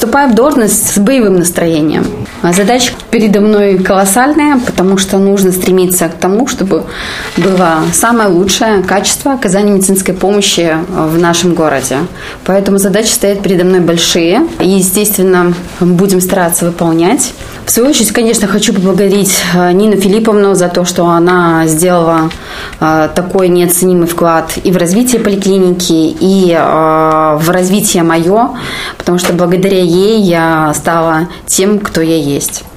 Вступаю в должность с боевым настроением. Задача передо мной колоссальная, потому что нужно стремиться к тому, чтобы было самое лучшее качество оказания медицинской помощи в нашем городе. Поэтому задачи стоят передо мной большие. И, естественно, будем стараться выполнять. В свою очередь, конечно, хочу поблагодарить Нину Филипповну за то, что она сделала такой неоценимый вклад и в развитие поликлиники, и в развитие мое, потому что благодаря ей я стала тем, кто я есть.